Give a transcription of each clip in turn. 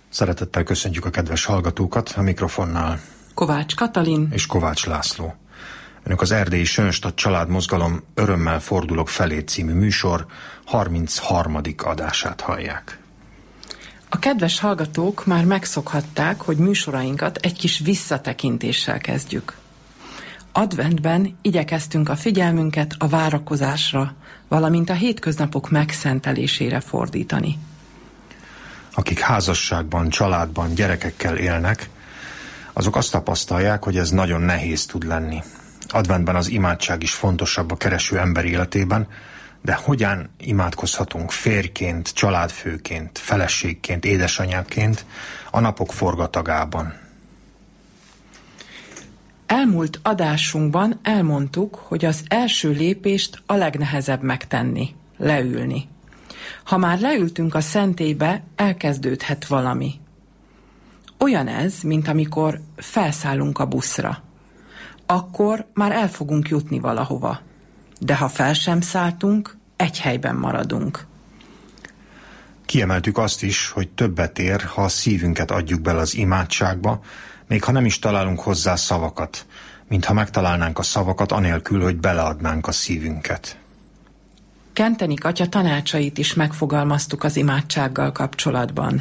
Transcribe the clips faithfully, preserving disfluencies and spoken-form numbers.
Szeretettel köszöntjük a kedves hallgatókat, a mikrofonnál Kovács Katalin és Kovács László. Önök az Erdélyi Sönstadt Családmozgalom Örömmel fordulok felé című műsor harmincharmadik adását hallják. A kedves hallgatók már megszokhatták, hogy műsorainkat egy kis visszatekintéssel kezdjük. Adventben igyekeztünk a figyelmünket a várakozásra, valamint a hétköznapok megszentelésére fordítani. Akik házasságban, családban, gyerekekkel élnek, azok azt tapasztalják, hogy ez nagyon nehéz tud lenni. Adventben az imádság is fontosabb a kereső ember életében, de hogyan imádkozhatunk férjként, családfőként, feleségként, édesanyáként a napok forgatagában? Elmúlt adásunkban elmondtuk, hogy az első lépést a legnehezebb megtenni, leülni. Ha már leültünk a szentélybe, elkezdődhet valami. Olyan ez, mint amikor felszállunk a buszra. Akkor már el fogunk jutni valahova. De ha fel sem szálltunk, egy helyben maradunk. Kiemeltük azt is, hogy többet ér, ha a szívünket adjuk bele az imádságba, még ha nem is találunk hozzá szavakat, mintha megtalálnánk a szavakat anélkül, hogy beleadnánk a szívünket. Kentenik atya tanácsait is megfogalmaztuk az imádsággal kapcsolatban.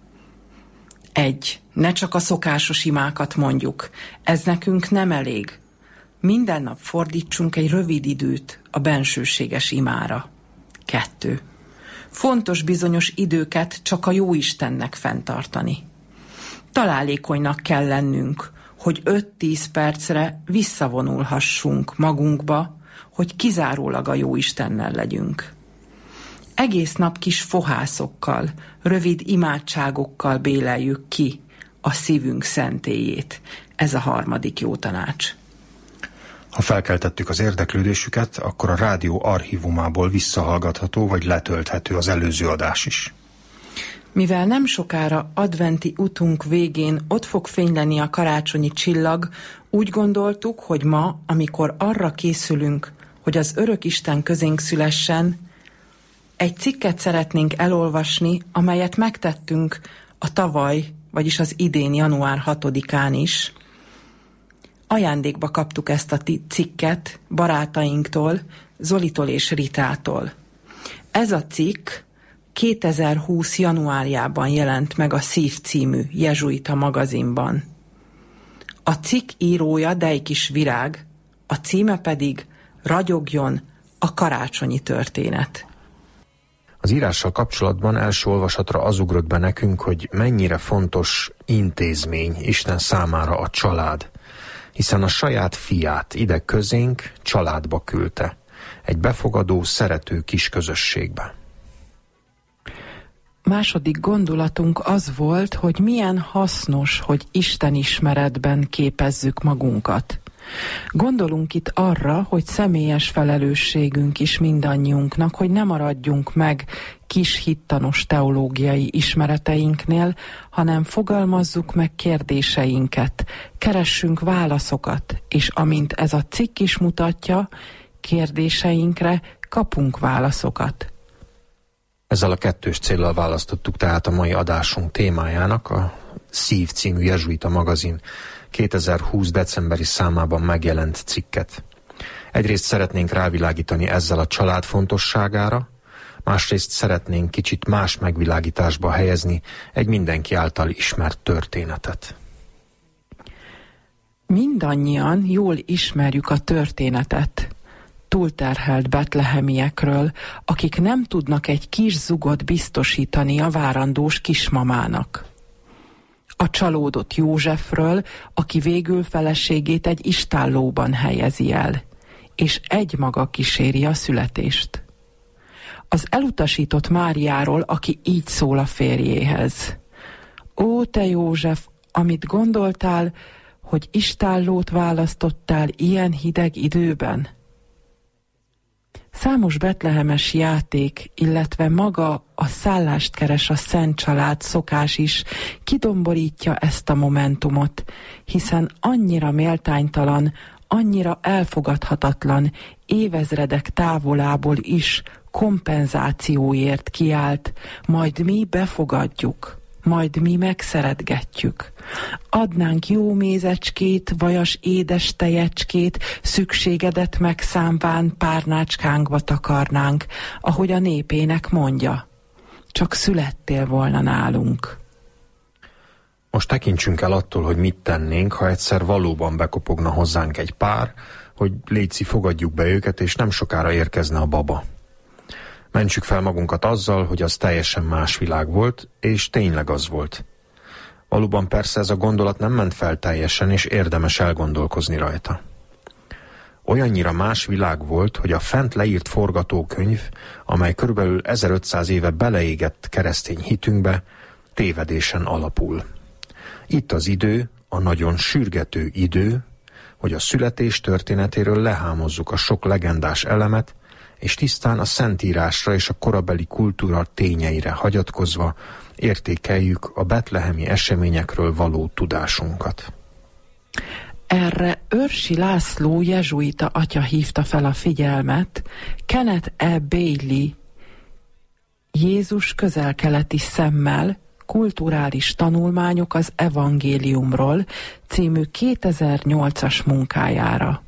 Egy. Ne csak a szokásos imákat mondjuk. Ez nekünk nem elég. Minden nap fordítsunk egy rövid időt a bensőséges imára. Kettő. Fontos bizonyos időket csak a Jóistennek fenntartani. Találékonynak kell lennünk, hogy öt-tíz percre visszavonulhassunk magunkba, hogy kizárólag a Jóistennel legyünk. Egész nap kis fohászokkal, rövid imádságokkal béleljük ki a szívünk szentélyét. Ez a harmadik jó tanács. Ha felkeltettük az érdeklődésüket, akkor a rádió archívumából visszahallgatható vagy letölthető az előző adás is. Mivel nem sokára adventi utunk végén ott fog fényleni a karácsonyi csillag, úgy gondoltuk, hogy ma, amikor arra készülünk, hogy az Örökisten közénk szülessen, egy cikket szeretnénk elolvasni, amelyet megtettünk a tavaly, vagyis az idén január hatodikán is. Ajándékba kaptuk ezt a cikket barátainktól, Zolitól és Ritától. Ez a cikk kétezer-húsz januárjában jelent meg a Szív című jezsuita magazinban. A cikk írója Dejkis Virág, a címe pedig Ragyogjon a karácsonyi történet. Az írással kapcsolatban első olvasatra az ugrott be nekünk, hogy mennyire fontos intézmény Isten számára a család, hiszen a saját fiát ide közénk családba küldte, egy befogadó, szerető kis közösségbe. Második gondolatunk az volt, hogy milyen hasznos, hogy Isten ismeretben képezzük magunkat. Gondolunk itt arra, hogy személyes felelősségünk is mindannyiunknak, hogy ne maradjunk meg kis hittanos teológiai ismereteinknél, hanem fogalmazzuk meg kérdéseinket, keressünk válaszokat, és amint ez a cikk is mutatja, kérdéseinkre kapunk válaszokat. Ezzel a kettős céllal választottuk tehát a mai adásunk témájának a Szív című jezsuita magazin kétezer-húsz decemberi számában megjelent cikket. Egyrészt szeretnénk rávilágítani ezzel a család fontosságára, másrészt szeretnénk kicsit más megvilágításba helyezni egy mindenki által ismert történetet. Mindannyian jól ismerjük a történetet túlterhelt betlehemiekről, akik nem tudnak egy kis zugot biztosítani a várandós kismamának. A csalódott Józsefről, aki végül feleségét egy istállóban helyezi el, és egymaga kíséri a születést. Az elutasított Máriáról, aki így szól a férjéhez. Ó, te József, amit gondoltál, hogy istállót választottál ilyen hideg időben? Számos betlehemes játék, illetve maga a szállást keres a Szent Család szokás is kidomborítja ezt a momentumot, hiszen annyira méltánytalan, annyira elfogadhatatlan, évezredek távolából is kompenzációért kiált, majd mi befogadjuk majd mi megszeretgetjük. Adnánk jó mézecskét, vajas édes tejecskét, szükségedet megszámván párnácskánkba takarnánk, ahogy a népének mondja. Csak születtél volna nálunk. Most tekintsünk el attól, hogy mit tennénk, ha egyszer valóban bekopogna hozzánk egy pár, hogy létszi, fogadjuk be őket, és nem sokára érkezne a baba. Mentsük fel magunkat azzal, hogy az teljesen más világ volt, és tényleg az volt. Valóban persze ez a gondolat nem ment fel teljesen, és érdemes elgondolkozni rajta. Olyannyira más világ volt, hogy a fent leírt forgatókönyv, amely körülbelül ezerötszáz éve beleégett keresztény hitünkbe, tévedésen alapul. Itt az idő, a nagyon sürgető idő, hogy a születés történetéről lehámozzuk a sok legendás elemet, és tisztán a Szentírásra és a korabeli kultúra tényeire hagyatkozva értékeljük a betlehemi eseményekről való tudásunkat. Erre Őrsi László jezsuita atya hívta fel a figyelmet, Kenneth E. Bailey Jézus közel-keleti szemmel, kulturális tanulmányok az evangéliumról című kétezer-nyolcas munkájára.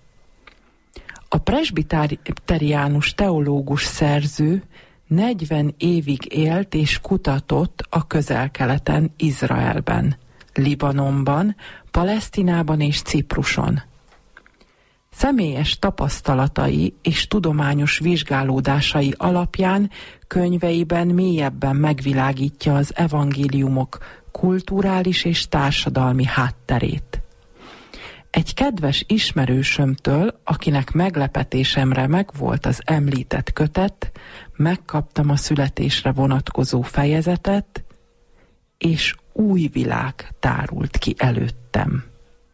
A presbiteriánus teológus szerző negyven évig élt és kutatott a közel-keleten, Izraelben, Libanonban, Palesztinában és Cipruson. Személyes tapasztalatai és tudományos vizsgálódásai alapján könyveiben mélyebben megvilágítja az evangéliumok kulturális és társadalmi hátterét. Egy kedves ismerősömtől, akinek meglepetésemre megvolt az említett kötet, megkaptam a születésre vonatkozó fejezetet, és új világ tárult ki előttem.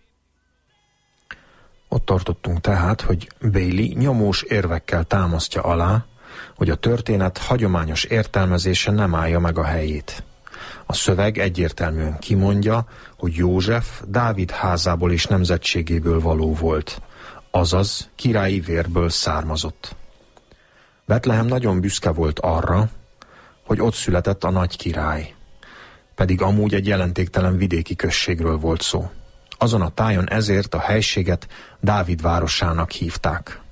Ott tartottunk tehát, hogy Bailey nyomós érvekkel támasztja alá, hogy a történet hagyományos értelmezése nem állja meg a helyét. A szöveg egyértelműen kimondja, hogy József Dávid házából és nemzetségéből való volt, azaz királyi vérből származott. Betlehem nagyon büszke volt arra, hogy ott született a nagy király, pedig amúgy egy jelentéktelen vidéki községről volt szó. Azon a tájon ezért a helységet Dávid városának hívták.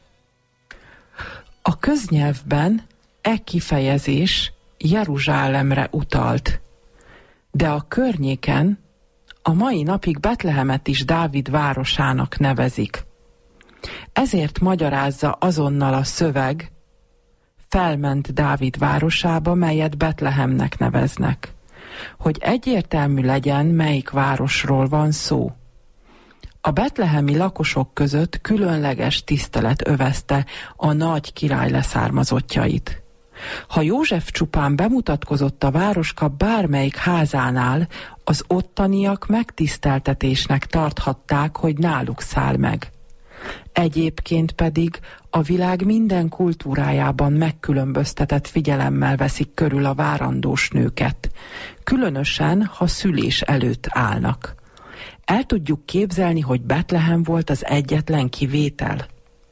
A köznyelvben e kifejezés Jeruzsálemre utalt, de a környéken a mai napig Betlehemet is Dávid városának nevezik. Ezért magyarázza azonnal a szöveg, felment Dávid városába, melyet Betlehemnek neveznek, hogy egyértelmű legyen, melyik városról van szó. A betlehemi lakosok között különleges tisztelet övezte a nagy király leszármazottjait. Ha József csupán bemutatkozott a városka bármelyik házánál, az ottaniak megtiszteltetésnek tarthatták, hogy náluk száll meg. Egyébként pedig a világ minden kultúrájában megkülönböztetett figyelemmel veszik körül a várandós nőket, különösen, ha szülés előtt állnak. El tudjuk képzelni, hogy Betlehem volt az egyetlen kivétel.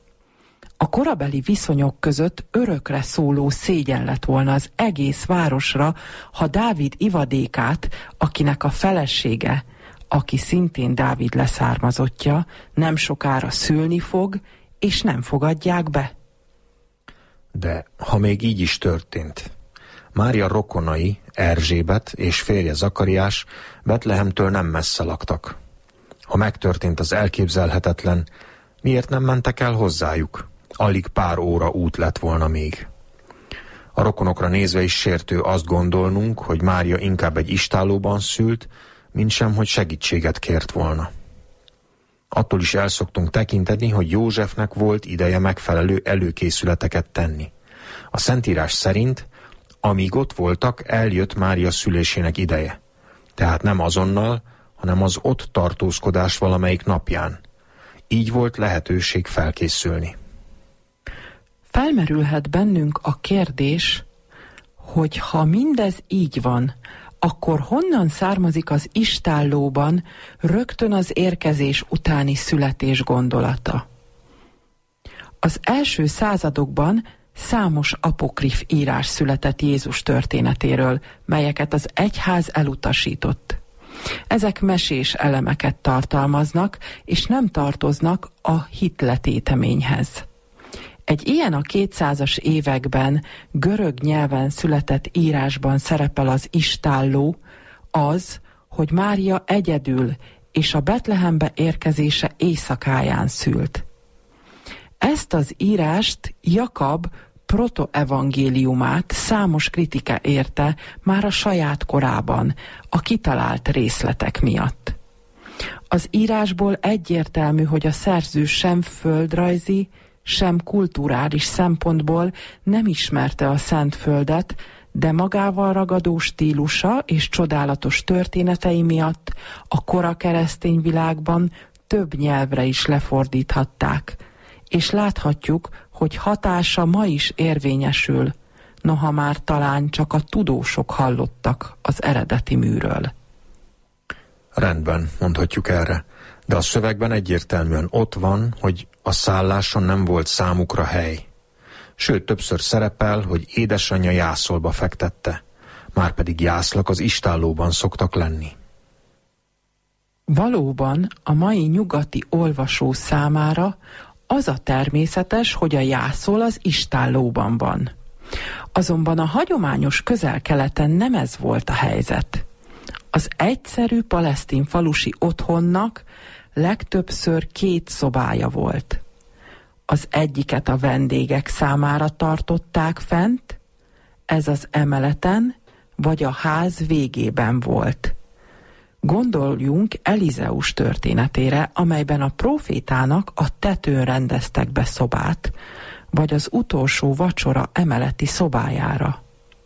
A korabeli viszonyok között örökre szóló szégyen lett volna az egész városra, ha Dávid ivadékát, akinek a felesége, aki szintén Dávid leszármazottja, nem sokára szülni fog, és nem fogadják be. De ha még így is történt, Mária rokonai, Erzsébet és férje Zakariás Betlehemtől nem messze laktak. Ha megtörtént az elképzelhetetlen, miért nem mentek el hozzájuk? Alig pár óra út lett volna még. A rokonokra nézve is sértő azt gondolnunk, hogy Mária inkább egy istállóban szült, mintsem, hogy segítséget kért volna. Attól is el szoktunk tekinteni, hogy Józsefnek volt ideje megfelelő előkészületeket tenni. A Szentírás szerint, amíg ott voltak, eljött Mária szülésének ideje. Tehát nem azonnal, hanem az ott tartózkodás valamelyik napján. Így volt lehetőség felkészülni. Felmerülhet bennünk a kérdés, hogy ha mindez így van, akkor honnan származik az istállóban rögtön az érkezés utáni születés gondolata? Az első századokban számos apokrif írás született Jézus történetéről, melyeket az egyház elutasított. Ezek mesés elemeket tartalmaznak, és nem tartoznak a hitletéteményhez. Egy ilyen a kétszázas években görög nyelven született írásban szerepel az istálló, az, hogy Mária egyedül és a Betlehembe érkezése éjszakáján szült. Ezt az írást Jakab protoevangéliumát számos kritika érte már a saját korában, a kitalált részletek miatt. Az írásból egyértelmű, hogy a szerző sem földrajzi, sem kulturális szempontból nem ismerte a Szentföldet, de magával ragadó stílusa és csodálatos történetei miatt a kora keresztény világban több nyelvre is lefordíthatták, és láthatjuk, hogy hatása ma is érvényesül, noha már talán csak a tudósok hallottak az eredeti műről. Rendben, mondhatjuk erre, de a szövegben egyértelműen ott van, hogy a szálláson nem volt számukra hely. Sőt, többször szerepel, hogy édesanyja jászolba fektette, márpedig jászlak az istállóban szoktak lenni. Valóban a mai nyugati olvasó számára az a természetes, hogy a jászol az istállóban van. Azonban a hagyományos Közel-Keleten nem ez volt a helyzet. Az egyszerű palesztin falusi otthonnak legtöbbször két szobája volt. Az egyiket a vendégek számára tartották fent, ez az emeleten vagy a ház végében volt. Gondoljunk Elizeus történetére, amelyben a prófétának a tetőn rendeztek be szobát, vagy az utolsó vacsora emeleti szobájára.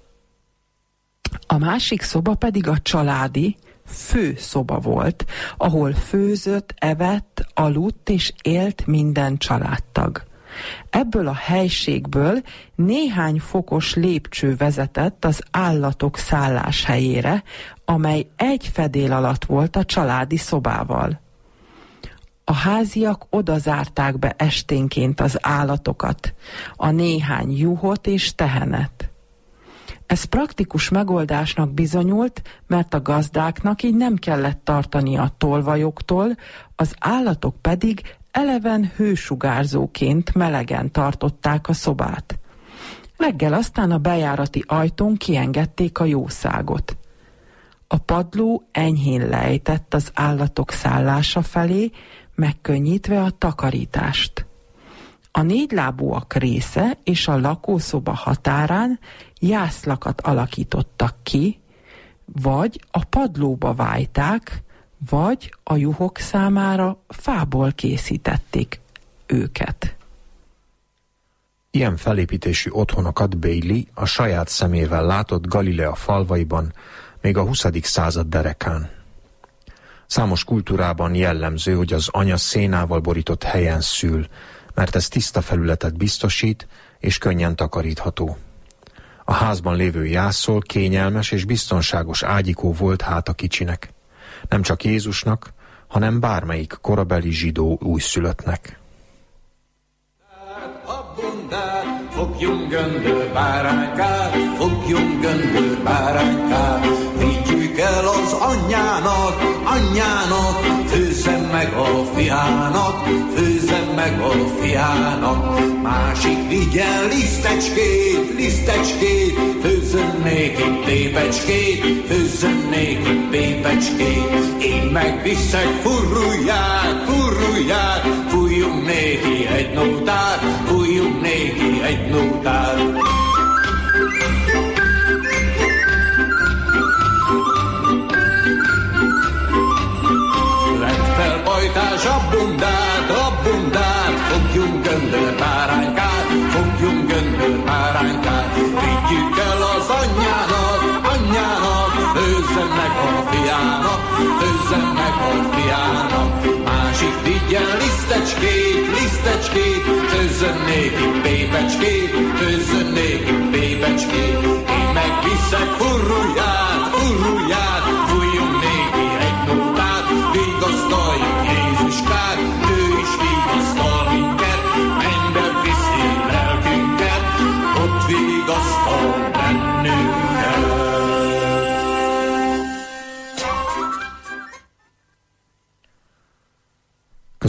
A másik szoba pedig a családi, fő szoba volt, ahol főzött, evett, aludt és élt minden családtag. Ebből a helységből néhány fokos lépcső vezetett az állatok szálláshelyére, amely egy fedél alatt volt a családi szobával. A háziak oda zárták be esténként az állatokat, a néhány juhot és tehenet. Ez praktikus megoldásnak bizonyult, mert a gazdáknak így nem kellett tartani a tolvajoktól, az állatok pedig eleven hősugárzóként melegen tartották a szobát. Reggel aztán a bejárati ajtón kiengedték a jószágot. A padló enyhén lejtett az állatok szállása felé, megkönnyítve a takarítást. A négylábúak része és a lakószoba határán jászlakat alakítottak ki, vagy a padlóba vájták, vagy a juhok számára fából készítették őket. Ilyen felépítésű otthonokat Bailey a saját szemével látott Galilea falvaiban még a huszadik század derekán. Számos kultúrában jellemző, hogy az anya szénával borított helyen szül, mert ez tiszta felületet biztosít és könnyen takarítható. A házban lévő jászol kényelmes és biztonságos ágyikó volt hát a kicsinek. Nem csak Jézusnak, hanem bármelyik korabeli zsidó újszülöttnek. Fogjunk göndör báránykát, fogjunk göndör báránykát, vigyük el az anyjának, anyjának, főzzem meg a fiának, főzzem meg a fiának. Másik vigyen lisztecskét, lisztecskét, főzzön néki pépecskét, főzzön néki pépecskét. Én meg viszek furrulját, furrulját, fújjunk néki egy nótát, fújjunk néki egy nótát. Vedd fel bajtás a bundát, a bundát, fogjunk göndör báránykát, fogjunk göndör báránykát. Vigyük el az anyjának, anyjának, főzzem meg a fiának, főzzem meg a fiának. Másik vigyen lisztecskét, lisztecskét, főzzön néki pépecskét, főzzön néki pépecskét. Én meg viszek furrulját, furrulját, fújjunk néki egy nótát, vigasztaljuk Jézuskát, ő is vigasztal minket, mennybe viszi lelkünket,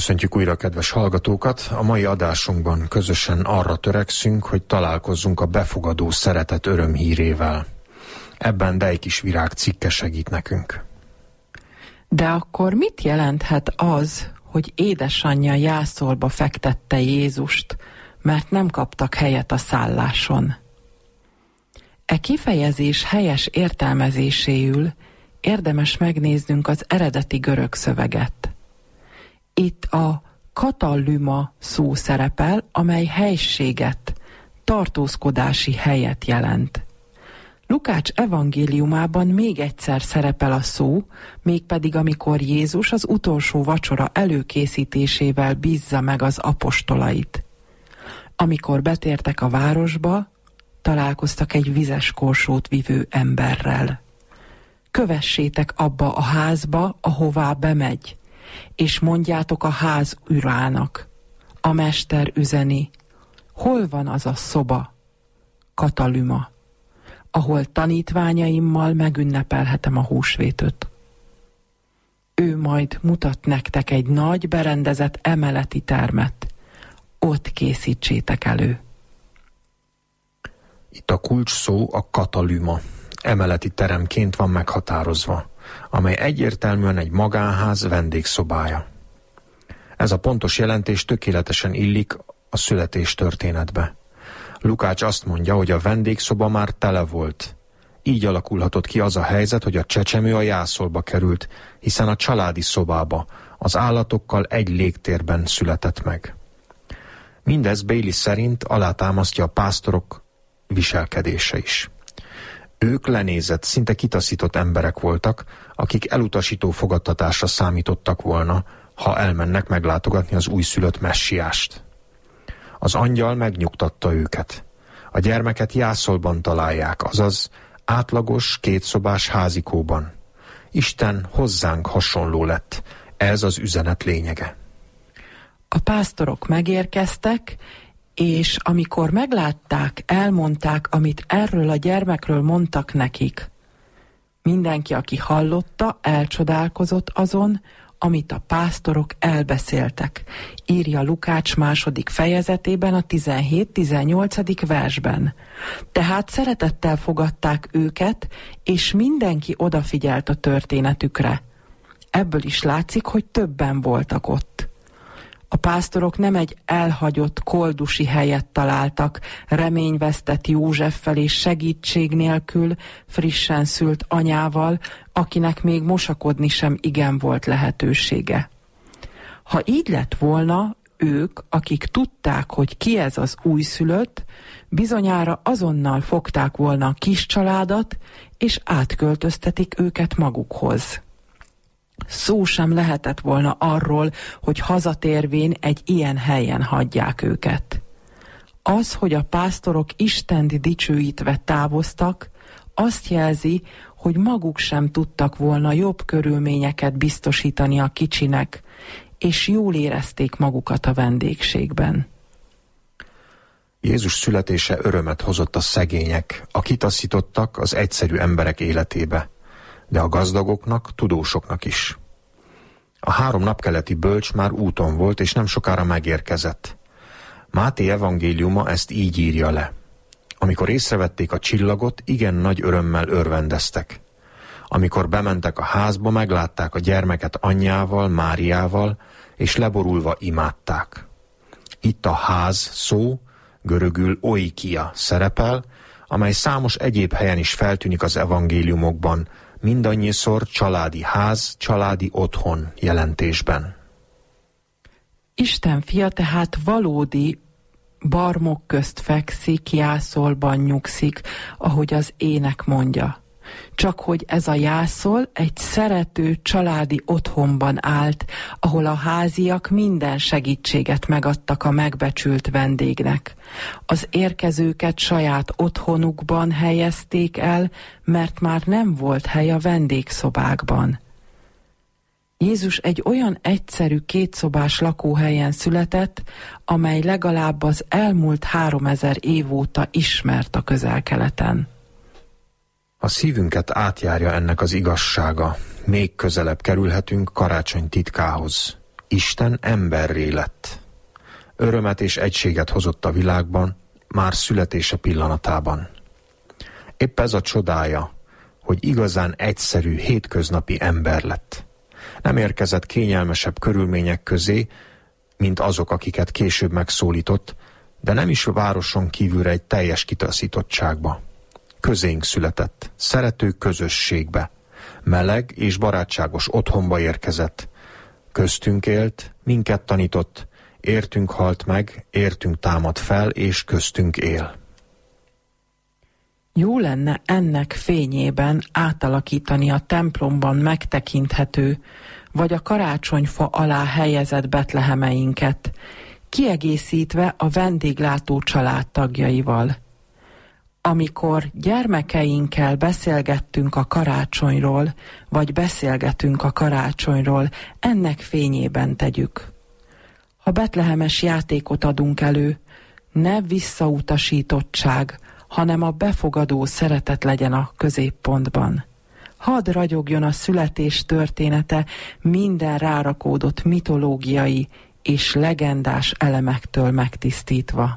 Köszöntjük újra a kedves hallgatókat! A mai adásunkban közösen arra törekszünk, hogy találkozzunk a befogadó szeretet örömhírével. Ebben Dejkis Virág cikke segít nekünk. De akkor mit jelenthet az, hogy édesanyja jászolba fektette Jézust, mert nem kaptak helyet a szálláson? E kifejezés helyes értelmezéséül érdemes megnéznünk az eredeti görög szöveget. Itt a katalüma szó szerepel, amely helységet, tartózkodási helyet jelent. Lukács evangéliumában még egyszer szerepel a szó, mégpedig amikor Jézus az utolsó vacsora előkészítésével bízza meg az apostolait. Amikor betértek a városba, találkoztak egy vizes korsót vivő emberrel. Kövessétek abba a házba, ahová bemegy, és mondjátok a ház urának. A mester üzeni, hol van az a szoba, katalüma, ahol tanítványaimmal megünnepelhetem a húsvétöt. Ő majd mutat nektek egy nagy berendezett emeleti termet. Ott készítsétek elő. Itt a kulcs szó a katalüma. Emeleti teremként van meghatározva, amely egyértelműen egy magánház vendégszobája. Ez a pontos jelentés tökéletesen illik a születés történetbe. Lukács azt mondja, hogy a vendégszoba már tele volt. Így alakulhatott ki az a helyzet, hogy a csecsemő a jászolba került, hiszen a családi szobába, az állatokkal egy légtérben született meg. Mindez Bailey szerint alátámasztja a pásztorok viselkedése is. Ők lenézett, szinte kitaszított emberek voltak, akik elutasító fogadtatásra számítottak volna, ha elmennek meglátogatni az újszülött messiást. Az angyal megnyugtatta őket. A gyermeket jászolban találják, azaz átlagos, kétszobás házikóban. Isten hozzánk hasonló lett. Ez az üzenet lényege. A pásztorok megérkeztek, és amikor meglátták, elmondták, amit erről a gyermekről mondtak nekik. Mindenki, aki hallotta, elcsodálkozott azon, amit a pásztorok elbeszéltek, írja Lukács második fejezetében a tizenhét-tizennyolcadik versben. Tehát szeretettel fogadták őket, és mindenki odafigyelt a történetükre. Ebből is látszik, hogy többen voltak ott. A pásztorok nem egy elhagyott koldusi helyet találtak, reményvesztett Józseffel és segítség nélkül, frissen szült anyával, akinek még mosakodni sem igen volt lehetősége. Ha így lett volna, ők, akik tudták, hogy ki ez az újszülött, bizonyára azonnal fogták volna a kis családot, és átköltöztetik őket magukhoz. Szó sem lehetett volna arról, hogy hazatérvén egy ilyen helyen hagyják őket. Az, hogy a pásztorok Istent dicsőítve távoztak, azt jelzi, hogy maguk sem tudtak volna jobb körülményeket biztosítani a kicsinek, és jól érezték magukat a vendégségben. Jézus születése örömet hozott a szegények, a kitaszítottak, az egyszerű emberek életébe, de a gazdagoknak, tudósoknak is. A három napkeleti bölcs már úton volt, és nem sokára megérkezett. Máté evangéliuma ezt így írja le. Amikor észrevették a csillagot, igen nagy örömmel örvendeztek. Amikor bementek a házba, meglátták a gyermeket anyjával, Máriával, és leborulva imádták. Itt a ház szó, görögül oikia szerepel, amely számos egyéb helyen is feltűnik az evangéliumokban, mindannyiszor családi ház, családi otthon jelentésben. Isten fia tehát valódi barmok közt fekszik, jászolban nyugszik, ahogy az ének mondja. Csak hogy ez a jászol egy szerető családi otthonban állt, ahol a háziak minden segítséget megadtak a megbecsült vendégnek. Az érkezőket saját otthonukban helyezték el, mert már nem volt hely a vendégszobákban. Jézus egy olyan egyszerű kétszobás lakóhelyen született, amely legalább az elmúlt háromezer év óta ismert a Közel-Keleten. A szívünket átjárja ennek az igazsága. Még közelebb kerülhetünk karácsony titkához. Isten emberré lett. Örömet és egységet hozott a világban, már születése pillanatában. Épp ez a csodája, hogy igazán egyszerű, hétköznapi ember lett. Nem érkezett kényelmesebb körülmények közé, mint azok, akiket később megszólított, de nem is a városon kívülre egy teljes kitaszítottságba. Közénk született, szerető közösségbe, meleg és barátságos otthonba érkezett. Köztünk élt, minket tanított, értünk halt meg, értünk támad fel, és köztünk él. Jó lenne ennek fényében átalakítani a templomban megtekinthető, vagy a karácsonyfa alá helyezett betlehemeinket, kiegészítve a vendéglátó családtagjaival. Amikor gyermekeinkkel beszélgettünk a karácsonyról, vagy beszélgetünk a karácsonyról, ennek fényében tegyük. Ha betlehemes játékot adunk elő, ne visszautasítottság, hanem a befogadó szeretet legyen a középpontban. Hadd ragyogjon a születés története minden rárakódott mitológiai és legendás elemektől megtisztítva.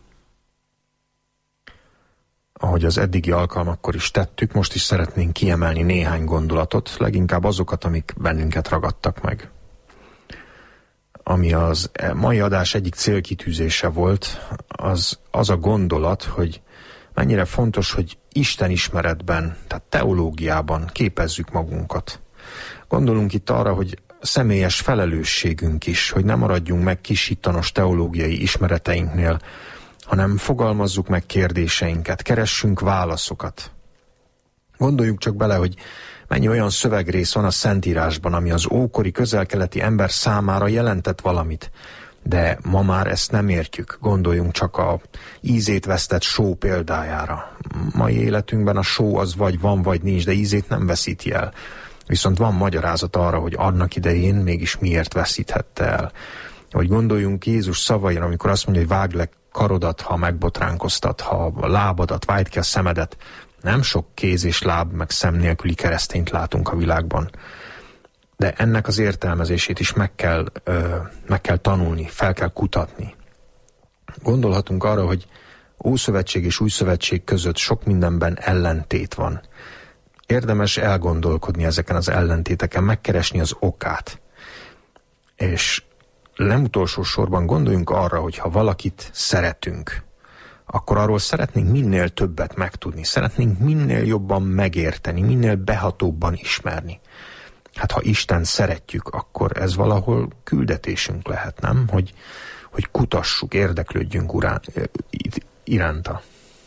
Ahogy az eddigi alkalmakkor is tettük, most is szeretnénk kiemelni néhány gondolatot, leginkább azokat, amik bennünket ragadtak meg. Ami az mai adás egyik célkitűzése volt, az, az a gondolat, hogy mennyire fontos, hogy Isten ismeretben, tehát teológiában képezzük magunkat. Gondolunk itt arra, hogy személyes felelősségünk is, hogy ne maradjunk meg kisítanos teológiai ismereteinknél, hanem fogalmazzuk meg kérdéseinket, keressünk válaszokat. Gondoljuk csak bele, hogy mennyi olyan szövegrész van a Szentírásban, ami az ókori közel-keleti ember számára jelentett valamit, de ma már ezt nem értjük. Gondoljunk csak a ízét vesztett só példájára. Mai életünkben a só az vagy van, vagy nincs, de ízét nem veszíti el. Viszont van magyarázat arra, hogy annak idején mégis miért veszíthette el. Vagy gondoljunk Jézus szavaira, amikor azt mondja, hogy vágd le karodat, ha megbotránkoztat, ha a lábadat, vájd ki a szemedet. Nem sok kéz és láb, meg szem nélküli keresztényt látunk a világban. De ennek az értelmezését is meg kell, ö, meg kell tanulni, fel kell kutatni. Gondolhatunk arra, hogy Ószövetség és Újszövetség között sok mindenben ellentét van. Érdemes elgondolkodni ezeken az ellentéteken, megkeresni az okát. És nem utolsó sorban gondoljunk arra, hogy ha valakit szeretünk, akkor arról szeretnénk minél többet megtudni, szeretnénk minél jobban megérteni, minél behatóbban ismerni. Hát ha Isten szeretjük, akkor ez valahol küldetésünk lehet, nem? Hogy, hogy kutassuk, érdeklődjünk urán, iránta.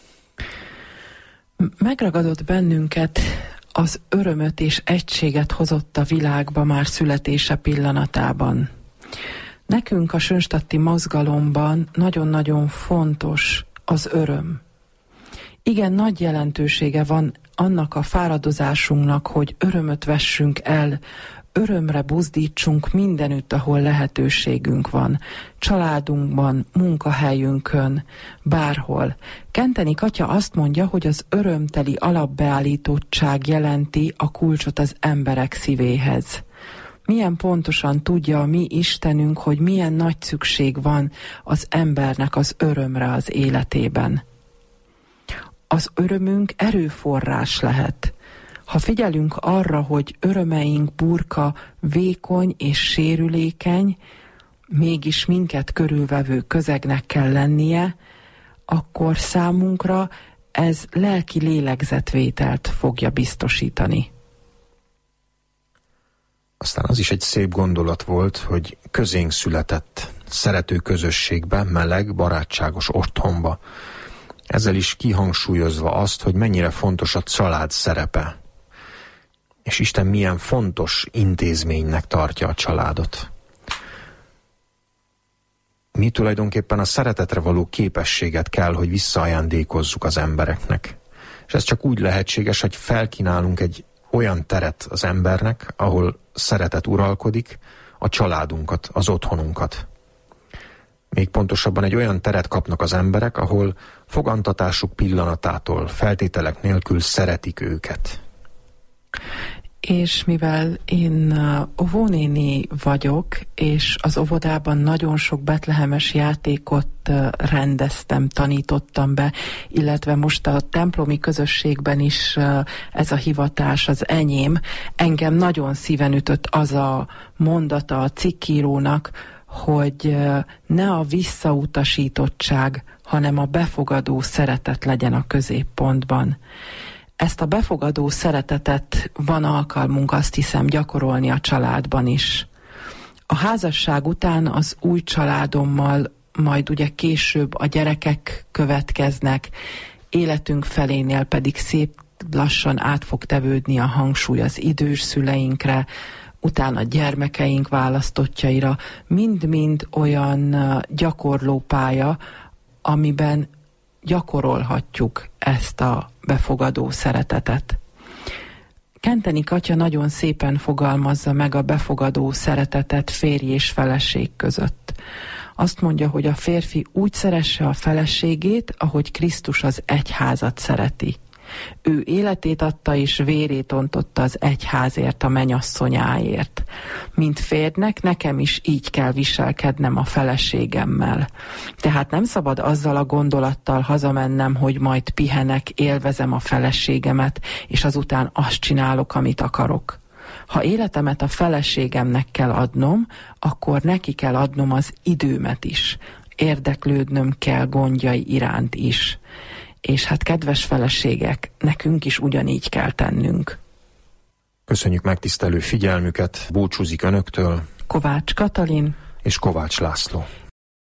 Megragadott bennünket az örömöt és egységet hozott a világba már születése pillanatában. Nekünk a sönstadti mozgalomban nagyon-nagyon fontos az öröm. Igen, nagy jelentősége van annak a fáradozásunknak, hogy örömöt vessünk el, örömre buzdítsunk mindenütt, ahol lehetőségünk van. Családunkban, munkahelyünkön, bárhol. Kenteni Katya azt mondja, hogy az örömteli alapbeállítottság jelenti a kulcsot az emberek szívéhez. Milyen pontosan tudja a mi Istenünk, hogy milyen nagy szükség van az embernek az örömre az életében. Az örömünk erőforrás lehet. Ha figyelünk arra, hogy örömeink burka vékony és sérülékeny, mégis minket körülvevő közegnek kell lennie, akkor számunkra ez lelki lélegzetvételt fogja biztosítani. Aztán az is egy szép gondolat volt, hogy közénk született, szerető közösségbe, meleg, barátságos otthonba. Ezzel is kihangsúlyozva azt, hogy mennyire fontos a család szerepe. És Isten milyen fontos intézménynek tartja a családot. Mi tulajdonképpen a szeretetre való képességet kell, hogy visszaajándékozzuk az embereknek. És ez csak úgy lehetséges, hogy felkínálunk egy olyan teret az embernek, ahol szeretet uralkodik, a családunkat, az otthonunkat. Még pontosabban egy olyan teret kapnak az emberek, ahol fogantatásuk pillanatától feltételek nélkül szeretik őket. És mivel én óvónéni vagyok, és az óvodában nagyon sok betlehemes játékot rendeztem, tanítottam be, illetve most a templomi közösségben is ez a hivatás az enyém, engem nagyon szíven ütött az a mondata a cikkírónak, hogy ne a visszautasítottság, hanem a befogadó szeretet legyen a középpontban. Ezt a befogadó szeretetet van alkalmunk, azt hiszem, gyakorolni a családban is. A házasság után az új családommal majd ugye később a gyerekek következnek, életünk felénél pedig szép lassan át fog tevődni a hangsúly az idős szüleinkre, utána gyermekeink választottjaira, mind-mind olyan gyakorlópálya, amiben gyakorolhatjuk ezt a befogadó szeretetet. Kentenik atya nagyon szépen fogalmazza meg a befogadó szeretetet férj és feleség között. Azt mondja, hogy a férfi úgy szeresse a feleségét, ahogy Krisztus az egyházat szereti. Ő életét adta és vérét ontotta az egyházért, a mennyasszonyáért. Mint férjnek nekem is így kell viselkednem a feleségemmel. Tehát nem szabad azzal a gondolattal hazamennem, hogy majd pihenek, élvezem a feleségemet, és azután azt csinálok, amit akarok. Ha életemet a feleségemnek kell adnom, akkor neki kell adnom az időmet is. Érdeklődnöm kell gondjai iránt is. És hát kedves feleségek, nekünk is ugyanígy kell tennünk. Köszönjük megtisztelő figyelmüket, búcsúzik önöktől Kovács Katalin és Kovács László.